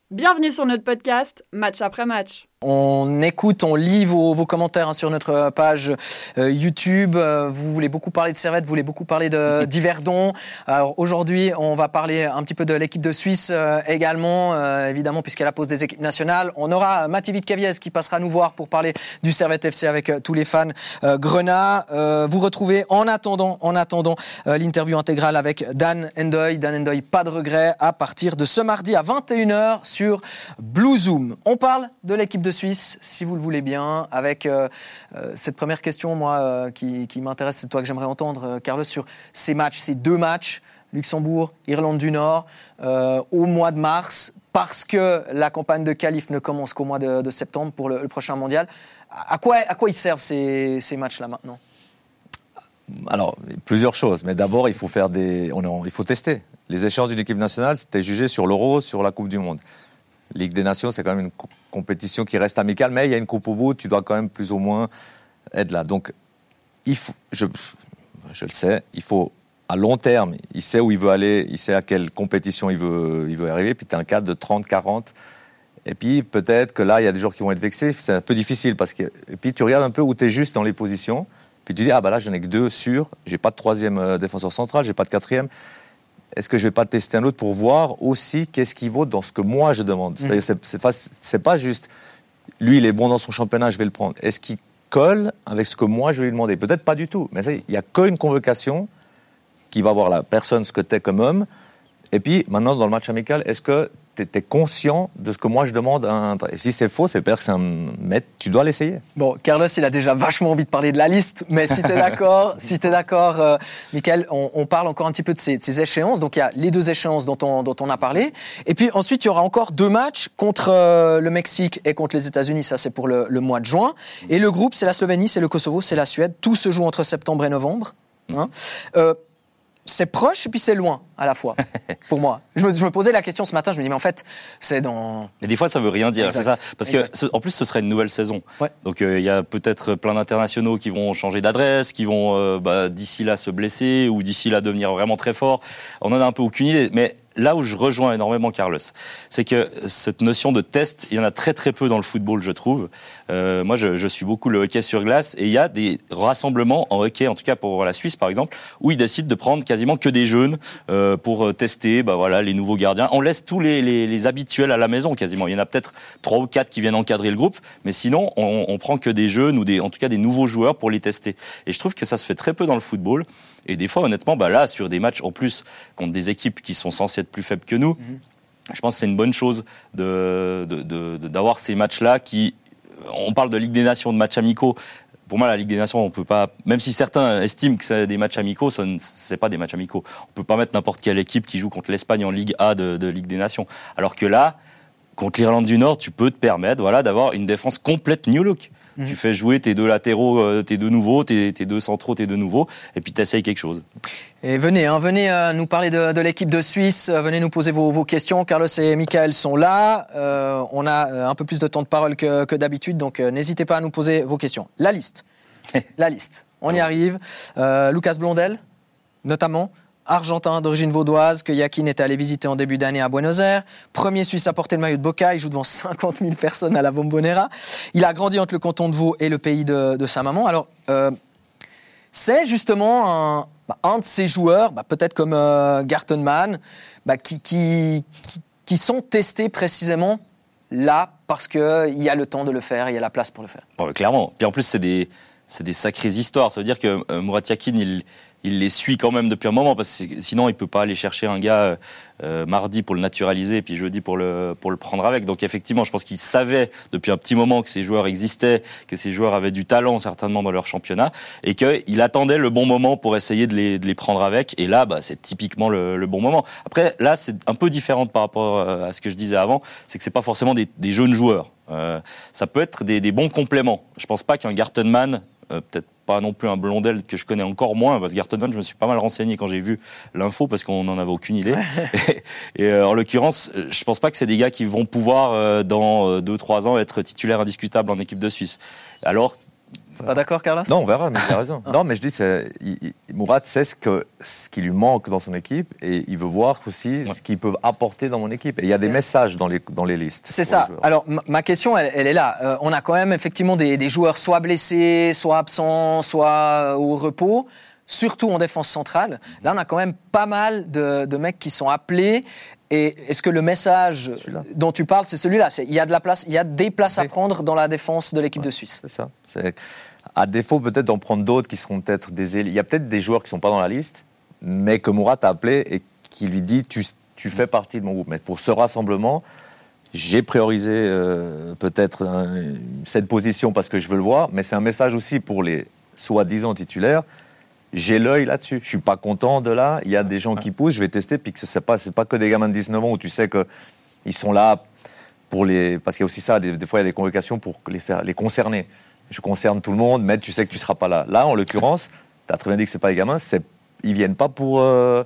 Bienvenue sur notre podcast Match après match. On écoute, on lit vos commentaires sur notre page YouTube. Vous voulez beaucoup parler de Servette, vous voulez beaucoup parler d'Yverdon. Alors aujourd'hui, on va parler un petit peu de l'équipe de Suisse également, évidemment, puisqu'elle a posé des équipes nationales. On aura Matti Wittkevies qui passera nous voir pour parler du Servette FC avec tous les fans grenats. Vous retrouvez en attendant l'interview intégrale avec Dan Endoy. Dan Endoy, pas de regret, à partir de ce mardi à 21h sur Blue Zoom. On parle de l'équipe de Suisse, si vous le voulez bien, avec cette première question, moi, qui m'intéresse, c'est toi que j'aimerais entendre, Carlos, sur ces deux matchs, Luxembourg, Irlande du Nord, au mois de mars, parce que la campagne de qualif ne commence qu'au mois de septembre pour le prochain mondial. À quoi ils servent ces matchs-là maintenant ? Alors, plusieurs choses, mais d'abord, il faut tester. Les échéances d'une équipe nationale, c'était jugé sur l'Euro, sur la Coupe du Monde. Ligue des Nations, c'est quand même une compétition qui reste amicale, mais il y a une coupe au bout, tu dois quand même plus ou moins être là. Donc, je le sais, il faut, à long terme, il sait où il veut aller, il sait à quelle compétition il veut arriver, puis tu as un cadre de 30, 40, et puis peut-être que là, il y a des joueurs qui vont être vexés, c'est un peu difficile, et puis tu regardes un peu où tu es juste dans les positions, puis tu dis, là, je n'ai que 2 sûrs, j'ai pas de 3e défenseur central, j'ai pas de 4e. Est-ce que je vais pas tester un autre pour voir aussi qu'est-ce qu'il vaut dans ce que moi je demande ? C'est-à-dire, c'est pas juste, lui il est bon dans son championnat, je vais le prendre. Est-ce qu'il colle avec ce que moi je vais lui demander ? Peut-être pas du tout, mais il y a qu'une convocation qui va voir la personne, ce que t'es comme homme. Et puis maintenant dans le match amical, est-ce que t'es conscient de ce que moi je demande à un... Et si c'est faux, c'est peut-être que c'est un maître, tu dois l'essayer. Bon, Carlos, il a déjà vachement envie de parler de la liste, mais si t'es d'accord, Michael, on parle encore un petit peu de ces échéances. Donc il y a les 2 échéances dont on a parlé, et puis ensuite il y aura encore 2 matchs contre le Mexique et contre les États-Unis. Ça c'est pour le mois de juin. Et le groupe, c'est la Slovénie, c'est le Kosovo, c'est la Suède. Tout se joue entre septembre et novembre. C'est proche et puis c'est loin à la fois, pour moi. Je me posais la question ce matin, je me dis, mais en fait, c'est dans... Mais des fois, ça veut rien dire, exact, c'est ça. Parce qu'en plus, ce serait une nouvelle saison. Ouais. Donc, il y a peut-être plein d'internationaux qui vont changer d'adresse, qui vont d'ici là se blesser ou d'ici là devenir vraiment très forts. On en a un peu aucune idée, mais... Là où je rejoins énormément Carlos, c'est que cette notion de test, il y en a très très peu dans le football, je trouve. Moi, je suis beaucoup le hockey sur glace et il y a des rassemblements en hockey, en tout cas pour la Suisse par exemple, où ils décident de prendre quasiment que des jeunes pour tester les nouveaux gardiens. On laisse tous les habituels à la maison quasiment. Il y en a peut-être 3 ou 4 qui viennent encadrer le groupe, mais sinon on prend que des jeunes ou en tout cas des nouveaux joueurs pour les tester. Et je trouve que ça se fait très peu dans le football. Et des fois, honnêtement, là, sur des matchs en plus contre des équipes qui sont censées être plus faibles que nous, je pense que c'est une bonne chose d'avoir ces matchs-là qui... On parle de Ligue des Nations, de matchs amicaux. Pour moi, la Ligue des Nations, on peut pas... Même si certains estiment que c'est des matchs amicaux, c'est pas des matchs amicaux. On peut pas mettre n'importe quelle équipe qui joue contre l'Espagne en Ligue A de Ligue des Nations. Alors que là, contre l'Irlande du Nord, tu peux te permettre d'avoir une défense complète new look. Tu fais jouer tes 2 latéraux, tes 2 nouveaux, tes 2 centraux, tes 2 nouveaux, et puis tu essayes quelque chose. Et venez nous parler de l'équipe de Suisse, venez nous poser vos questions. Carlos et Michael sont là, on a un peu plus de temps de parole que d'habitude, donc n'hésitez pas à nous poser vos questions. La liste, on y arrive. Lucas Blondel, notamment, Argentin d'origine vaudoise, que Yakin est allé visiter en début d'année à Buenos Aires. Premier Suisse à porter le maillot de Boca, il joue devant 50 000 personnes à la Bombonera. Il a grandi entre le canton de Vaud et le pays de sa maman. Alors, c'est justement un de ces joueurs, peut-être comme Gartenmann, qui sont testés précisément là parce qu'il y a le temps de le faire, il y a la place pour le faire. Bon, clairement. Puis en plus, c'est des sacrées histoires. Ça veut dire que Murat Yakin, il les suit quand même depuis un moment, parce que sinon il peut pas aller chercher un gars mardi pour le naturaliser et puis jeudi pour le prendre avec. Donc effectivement, je pense qu'il savait depuis un petit moment que ces joueurs existaient, que ces joueurs avaient du talent certainement dans leur championnat, et qu'il attendait le bon moment pour essayer de les prendre avec. Et là, c'est typiquement le bon moment. Après, là, c'est un peu différent par rapport à ce que je disais avant, c'est que c'est pas forcément des jeunes joueurs. Ça peut être des bons compléments. Je pense pas qu'un Gartenmann, peut-être pas non plus un Blondel que je connais encore moins, parce que Gartenmann, je me suis pas mal renseigné quand j'ai vu l'info, parce qu'on n'en avait aucune idée. et en l'occurrence, je pense pas que c'est des gars qui vont pouvoir, dans 2-3 ans, être titulaires indiscutables en équipe de Suisse. Alors, Pas d'accord, Carlos ? Non, on verra, mais tu as raison. Non, mais je dis, Mourad sait ce qui lui manque dans son équipe et il veut voir aussi ce qu'ils peuvent apporter dans mon équipe. Et il y a des messages dans les listes. C'est ça. Alors, ma question, elle est là. On a quand même effectivement des joueurs soit blessés, soit absents, soit au repos, surtout en défense centrale. Là, on a quand même pas mal de mecs qui sont appelés. Et est-ce que le message dont tu parles, c'est celui-là ? Il y a de la place, il y a des places à prendre dans la défense de l'équipe de Suisse. C'est ça. À défaut peut-être d'en prendre d'autres qui seront peut-être des élites. Il y a peut-être des joueurs qui ne sont pas dans la liste, mais que Mourad a appelé et qui lui dit tu fais partie de mon groupe. Mais pour ce rassemblement, j'ai priorisé peut-être cette position parce que je veux le voir, mais c'est un message aussi pour les soi-disant titulaires. J'ai l'œil là-dessus. Je ne suis pas content de là. Il y a des gens qui poussent, je vais tester, puis que ce n'est pas que des gamins de 19 ans où tu sais qu'ils sont là pour les... Parce qu'il y a aussi ça, des fois il y a des convocations pour les concerner. Je concerne tout le monde, mais tu sais que tu ne seras pas là. Là, en l'occurrence, tu as très bien dit que ce n'est pas les gamins, ils ne viennent pas pour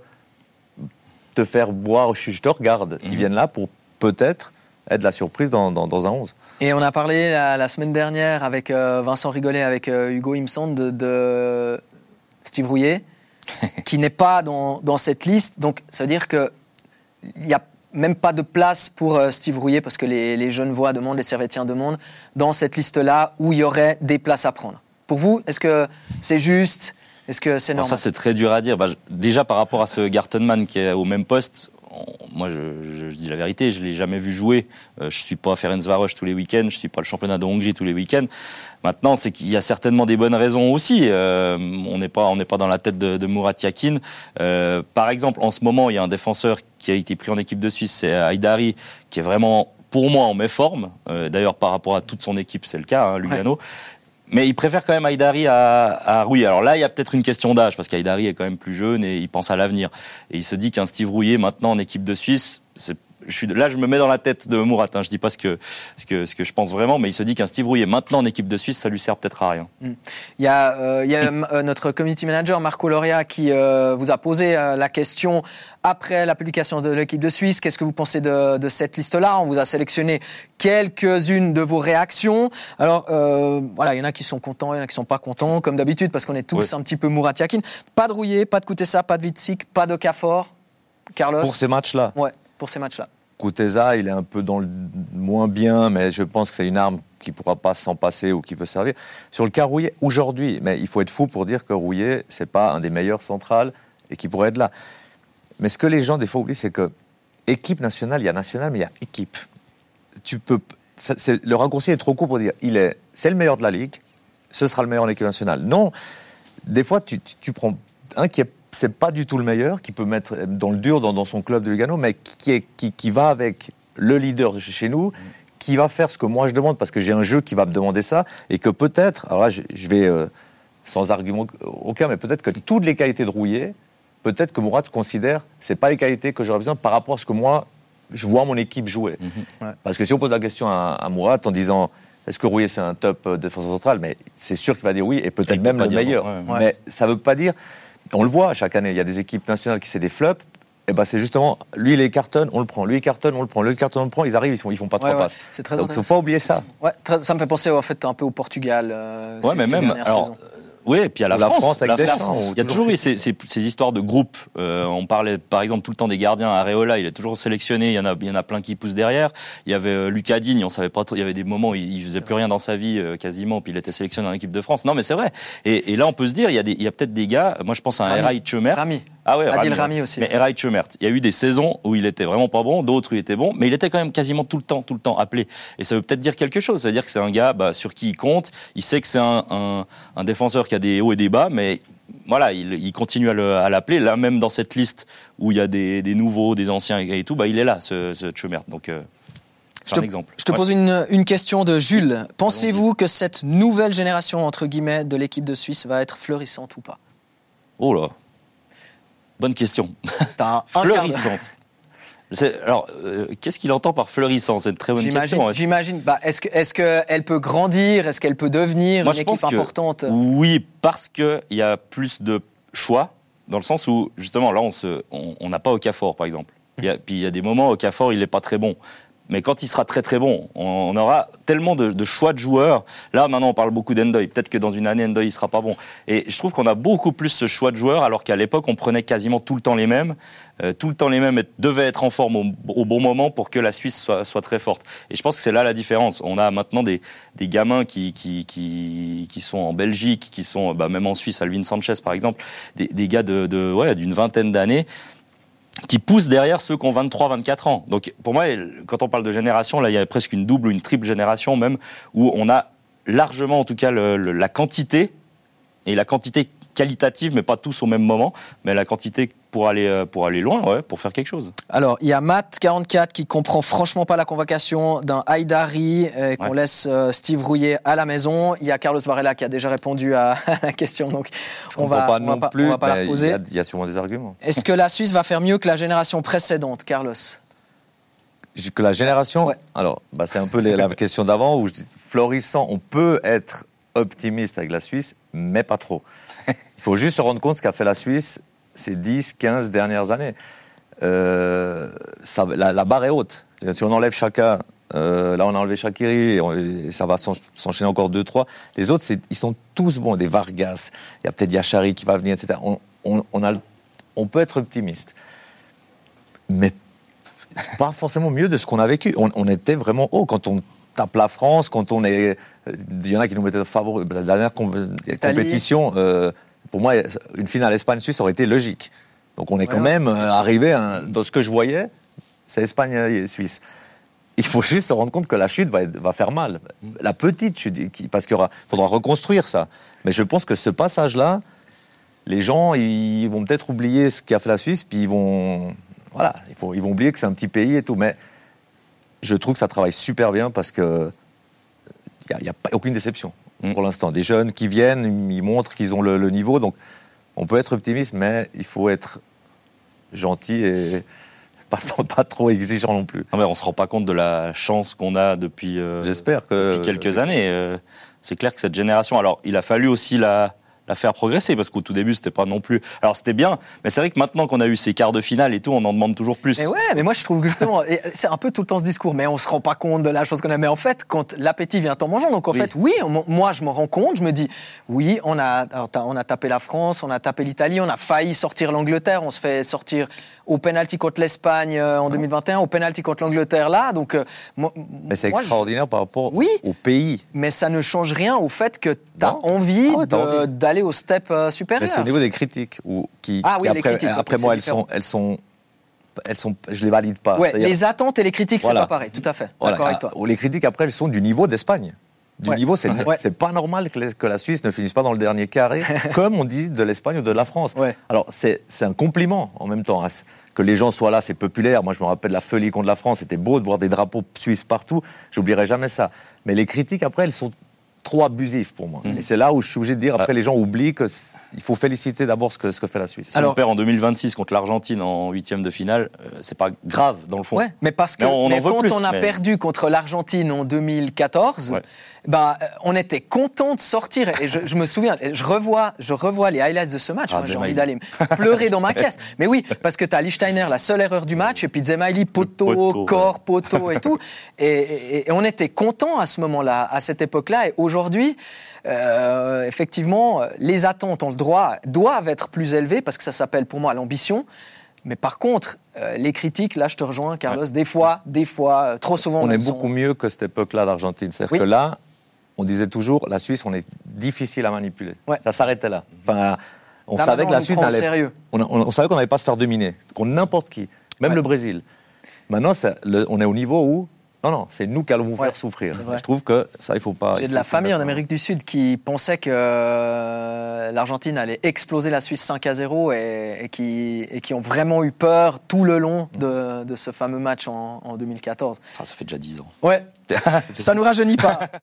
te faire boire, je te regarde. Ils viennent là pour peut-être être la surprise dans un 11. Et on a parlé la semaine dernière avec Vincent Rigolet, avec Hugo Imson de Steve Rouillet, qui n'est pas dans cette liste. Donc, ça veut dire qu'il n'y a même pas de place pour Steve Rouillet, parce que les Genevois demandent, les Servétiens demandent, dans cette liste-là où il y aurait des places à prendre. Pour vous, est-ce que c'est juste ? Est-ce que c'est normal ? Ça, c'est très dur à dire. Déjà, par rapport à ce Gartenman qui est au même poste, moi, je dis la vérité, je ne l'ai jamais vu jouer. Je ne suis pas à Ferencváros tous les week-ends, je ne suis pas le championnat de Hongrie tous les week-ends. Maintenant, c'est qu'il y a certainement des bonnes raisons aussi. On n'est pas dans la tête de Murat Yakin. Par exemple, en ce moment, il y a un défenseur qui a été pris en équipe de Suisse, c'est Haïdari, qui est vraiment, pour moi, en méforme. D'ailleurs, par rapport à toute son équipe, c'est le cas, Lugano. Ouais. Mais il préfère quand même Haïdari à Rouillet. Alors là, il y a peut-être une question d'âge, parce qu'Haïdari est quand même plus jeune et il pense à l'avenir. Et il se dit qu'un Steve Rouillet, maintenant en équipe de Suisse, là, je me mets dans la tête de Mourad. Je dis pas ce que je pense vraiment, mais il se dit qu'un Steve Rouillet, maintenant en équipe de Suisse, ça lui sert peut-être à rien. Il y a notre community manager, Marco Loria, qui vous a posé la question après la publication de l'équipe de Suisse. Qu'est-ce que vous pensez de cette liste-là ? On vous a sélectionné quelques-unes de vos réactions. Alors, il y en a qui sont contents, il y en a qui sont pas contents, comme d'habitude, parce qu'on est tous un petit peu Murat Yakin. Pas de Rouillet, pas de Kutesa, pas de Witsik, pas de Okafor. Carlos ? Pour ces matchs-là ? Ouais, pour ces matchs-là. Kutesa, il est un peu dans le moins bien, mais je pense que c'est une arme qui ne pourra pas s'en passer ou qui peut servir. Sur le cas Rouillet, aujourd'hui, mais il faut être fou pour dire que Rouillet, ce n'est pas un des meilleurs centrales et qu'il pourrait être là. Mais ce que les gens, des fois, oublient, c'est que équipe nationale, il y a nationale, mais il y a équipe. Le raccourci est trop court pour dire c'est le meilleur de la Ligue, ce sera le meilleur en équipe nationale. Non, des fois, tu prends un qui c'est pas du tout le meilleur, qui peut mettre dans le dur dans son club de Lugano, mais qui va avec le leader de chez nous, qui va faire ce que moi je demande, parce que j'ai un jeu qui va me demander ça, et que peut-être, alors là je vais sans argument aucun, mais peut-être que toutes les qualités de Rouillet, peut-être que Mourad considère c'est pas les qualités que j'aurais besoin par rapport à ce que moi je vois mon équipe jouer. Parce que si on pose la question à Mourad en disant est-ce que Rouillet c'est un top défenseur central, mais c'est sûr qu'il va dire oui, et peut-être même le meilleur. Mais ça veut pas dire. On le voit chaque année, il y a des équipes nationales qui c'est des flops. Et c'est justement, lui il cartonne, on le prend, lui il cartonne, on le prend, lui il cartonne, on le prend, ils arrivent, ils font pas trois passes. C'est très Donc il ne faut pas oublier ça. Ça me fait penser en fait un peu au Portugal. Mais même, alors, oui, et puis à la France avec Deschamps. Il y a toujours eu ces histoires de groupes. On parlait par exemple tout le temps des gardiens. Areola, il est toujours sélectionné. Il y en a plein qui poussent derrière. Il y avait Lucas Digne, on savait pas trop. Il y avait des moments où il faisait plus rien dans sa vie quasiment, puis il était sélectionné en équipe de France. Non, mais c'est vrai. Et là, on peut se dire, il y a peut-être des gars. Moi, je pense à un Eraï Chemert. Ah ouais, Adil Rami aussi. Mais Eraï Chemert, il y a eu des saisons où il était vraiment pas bon, d'autres où il était bon, mais il était quand même quasiment tout le temps appelé. Et ça veut peut-être dire quelque chose. Ça veut dire que c'est un gars sur qui il compte. Il sait que c'est un défenseur qui a des hauts et des bas, mais voilà, il continue à l'appeler. Là, même dans cette liste où il y a des nouveaux, des anciens et tout, il est là, ce Chemert. Donc, c'est un exemple. Je te pose une question de Jules. Pensez-vous que cette nouvelle génération, entre guillemets, de l'équipe de Suisse va être florissante ou pas ? Oh là, bonne question. Florissante. Alors, qu'est-ce qu'il entend par florissant ? C'est une très bonne question. J'imagine. Est-ce qu'elle peut grandir ? Est-ce qu'elle peut devenir une équipe importante ? Oui, parce qu'il y a plus de choix, dans le sens où, justement, là, on n'a pas Okafor, par exemple. Puis il y a des moments, Okafor, il n'est pas très bon. mais quand il sera très très bon, on aura tellement de choix de joueurs. Là, maintenant, on parle beaucoup d'Endoy. Peut-être que dans une année, Endoy, il sera pas bon. Et je trouve qu'on a beaucoup plus ce choix de joueurs, alors qu'à l'époque, on prenait quasiment tout le temps les mêmes. Tout le temps les mêmes devaient être en forme au bon moment pour que la Suisse soit très forte. Et je pense que c'est là la différence. On a maintenant des gamins qui sont en Belgique, qui sont même en Suisse, Alvin Sanchez par exemple, des gars d'une vingtaine d'années, qui poussent derrière ceux qui ont 23, 24 ans. Donc, pour moi, quand on parle de génération, là, il y a presque une double ou une triple génération même, où on a largement, en tout cas, la quantité, et la quantité qualitative, mais pas tous au même moment, mais la quantité pour aller loin, pour faire quelque chose. Alors, il y a Matt44 qui comprend franchement pas la convocation d'un Haïdari, qu'on laisse Steve rouiller à la maison. Il y a Carlos Varela qui a déjà répondu à la question, donc on va pas la reposer. Il y a sûrement des arguments. Est-ce que la Suisse va faire mieux que la génération précédente, Carlos ? Que la génération, alors c'est un peu la question d'avant où je dis florissant. On peut être optimiste avec la Suisse, mais pas trop. Il faut juste se rendre compte de ce qu'a fait la Suisse ces 10, 15 dernières années. La barre est haute. Si on enlève chacun, là on a enlevé Shaqiri, et ça va s'enchaîner encore 2-3. Les autres, ils sont tous bons. Des Vargas, il y a peut-être Yachari qui va venir, etc. On peut être optimiste. Mais pas forcément mieux de ce qu'on a vécu. On était vraiment haut. Quand on tape la France, quand on est... Il y en a qui nous mettaient favoris. La dernière compétition... pour moi, une finale Espagne-Suisse aurait été logique. Donc on est quand même arrivé, dans ce que je voyais, c'est Espagne-Suisse. Il faut juste se rendre compte que la chute va faire mal. La petite chute, parce qu'il faudra reconstruire ça. Mais je pense que ce passage-là, les gens, ils vont peut-être oublier ce qu'a fait la Suisse, puis ils vont oublier que c'est un petit pays et tout. Mais je trouve que ça travaille super bien parce que il n'y a aucune déception. Pour l'instant, des jeunes qui viennent, ils montrent qu'ils ont le niveau, donc on peut être optimiste, mais il faut être gentil et pas trop exigeant non plus. Non, mais on se rend pas compte de la chance qu'on a depuis quelques années. C'est clair que cette génération, alors il a fallu aussi la faire progresser, parce qu'au tout début, c'était pas non plus... Alors, c'était bien, mais c'est vrai que maintenant qu'on a eu ces quarts de finale et tout, on en demande toujours plus. Mais mais moi, je trouve que justement, c'est un peu tout le temps ce discours, mais on se rend pas compte de la chose qu'on a. Mais en fait, quand l'appétit vient en mangeant, donc en fait, moi, je m'en rends compte, je me dis, oui, on a tapé la France, on a tapé l'Italie, on a failli sortir l'Angleterre, on se fait sortir au pénalty contre l'Espagne en 2021, au pénalty contre l'Angleterre là, donc... mais c'est extraordinaire par rapport au pays. Mais ça ne change rien au fait que tu as envie d'aller au step supérieur. Mais c'est au niveau des critiques après moi, elles sont, je les valide pas. Ouais, les attentes et les critiques, c'est pas pareil, tout à fait. D'accord avec toi. Les critiques après, elles sont du niveau d'Espagne. Niveau, c'est pas normal que la Suisse ne finisse pas dans le dernier carré, comme on dit de l'Espagne ou de la France. Ouais. Alors, c'est un compliment en même temps. Hein, que les gens soient là, c'est populaire. Moi, je me rappelle la folie contre la France. C'était beau de voir des drapeaux suisses partout. J'oublierai jamais ça. Mais les critiques, après, elles sont trop abusif pour moi. Et c'est là où je suis obligé de dire, après les gens oublient qu'il faut féliciter d'abord ce que fait la Suisse. Si on perd en 2026 contre l'Argentine en huitième de finale, c'est pas grave dans le fond. Ouais, mais parce que quand on a perdu contre l'Argentine en 2014, on était content de sortir. Et je me souviens, je revois les highlights de ce match. J'ai envie d'aller pleurer dans ma caisse. Mais oui, parce que tu as Lichtsteiner, la seule erreur du match, et puis Zemaili, poteau, corps, poteau et tout. Et on était content à ce moment-là, à cette époque-là. Et aujourd'hui, effectivement, les attentes doivent être plus élevées parce que ça s'appelle pour moi l'ambition. Mais par contre, les critiques, là je te rejoins Carlos, des fois, trop souvent... On est beaucoup mieux que cette époque-là d'Argentine. C'est-à-dire que là, on disait toujours, la Suisse, on est difficile à manipuler. Ouais. Ça s'arrêtait là. Enfin, on savait que la Suisse n'allait... On savait qu'on n'allait pas se faire dominer. Contre n'importe qui, même le Brésil. Maintenant, on est au niveau où... Non, c'est nous qui allons vous faire souffrir. Je trouve que ça, il faut pas... J'ai de la famille en Amérique du Sud qui pensait que l'Argentine allait exploser la Suisse 5-0 et qui ont vraiment eu peur tout le long de ce fameux match en 2014. Ça fait déjà 10 ans. Ouais, ça nous rajeunit pas.